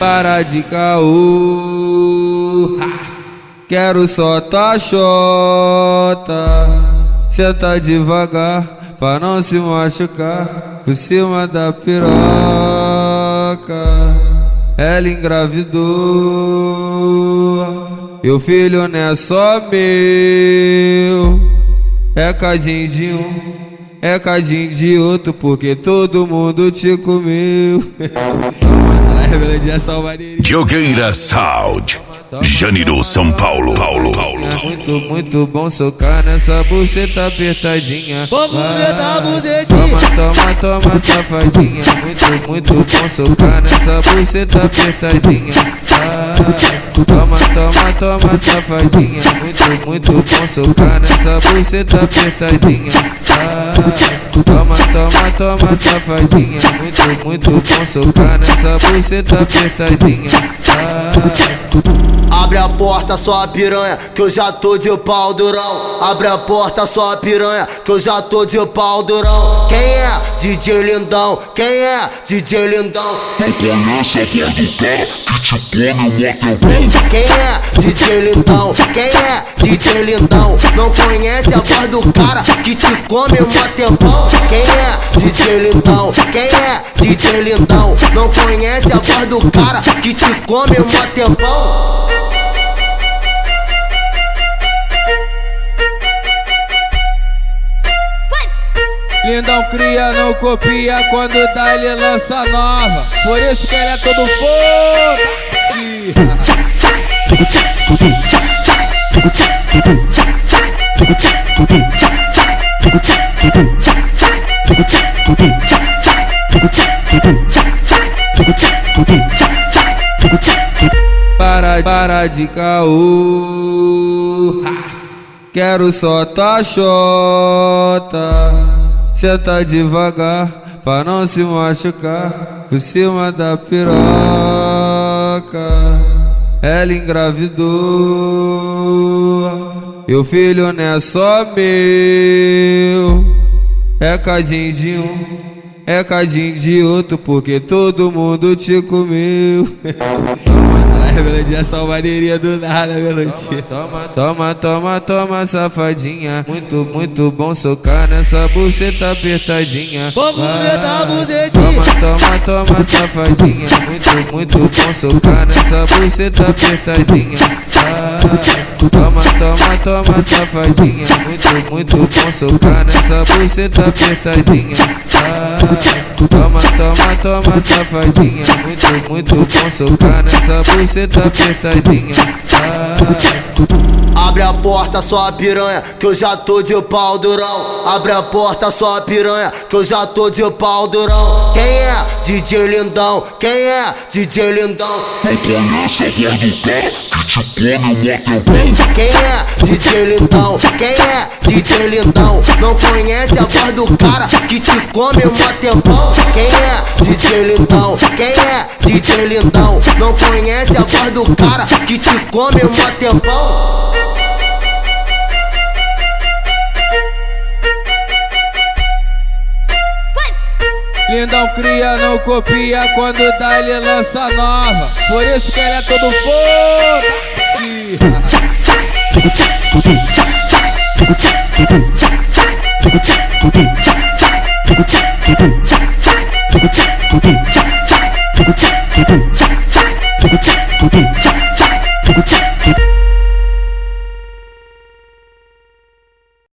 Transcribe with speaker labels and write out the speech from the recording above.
Speaker 1: Para de caô, quero só tua xota. Senta devagar pra não se machucar por cima da piroca. Ela engravidou e o filho não é só meu. É cadinho de um, é cadinho de outro, porque todo mundo te comeu.
Speaker 2: Jogueira Sound, Janeiro, São Paulo.
Speaker 1: Muito bom socar nessa buceta apertadinha.
Speaker 3: Vamos ver da bucetinha.
Speaker 1: Toma, safadinha. Muito bom socar nessa buceta apertadinha. Toma, safadinha. Muito bom socar nessa buceta apertadinha. Toma, safadinha. Muito bom socar nessa buceta apertadinha.
Speaker 3: Abre a porta, só a piranha, que eu já tô de pau durão. Abre a porta, só a piranha, que eu já tô de pau durão. Quem é? DJ Lindão. Quem é? DJ Lindão.
Speaker 2: Não conhece a voz do cara que te come um motelão.
Speaker 3: Quem é? DJ Lindão. Quem é? DJ Lindão. Não conhece a voz do cara que te come um tempão. Quem é? DJ Lindão. Quem é? DJ Lindão. Não conhece a voz do cara que te come um tempão.
Speaker 1: Lindão cria, não copia, quando dá ele lança nova. Por isso que ele é todo foda-se. Para de caô, quero só tua xota. Senta devagar pra não se machucar por cima da piroca. Ela engravidou e o filho não é só meu. É cadinho de um, é cadinho de outro, porque todo mundo te comeu. Melodia só maneirinha do nada, melodia. Toma, safadinha. Muito bom socar nessa buceta apertadinha.
Speaker 3: Vamos ver da bucetinha.
Speaker 1: Toma, safadinha. Muito bom socar nessa buceta apertadinha. Toma, safadinha. Muito bom socar nessa buceta apertadinha. Toma, safadinha. Muito bom socar nessa buceta apertadinha.
Speaker 3: Abre a porta, só a piranha, que eu já tô de pau durão. Abre a porta, só a piranha, que eu já tô de pau durão. Quem é? DJ Lindão. Quem é? DJ Lindão.
Speaker 2: Não conhece a voz do cara que te come um motelão.
Speaker 3: Quem é? DJ Lindão. Quem é? DJ Lindão. Não conhece a voz do cara que te come um tempão. Quem é? DJ Lindão. Quem é? DJ Lindão. Não conhece a voz do cara que te come um tempão.
Speaker 1: Lindão cria, não copia, quando dá ele lança nova. Por isso que ele é todo foda-se.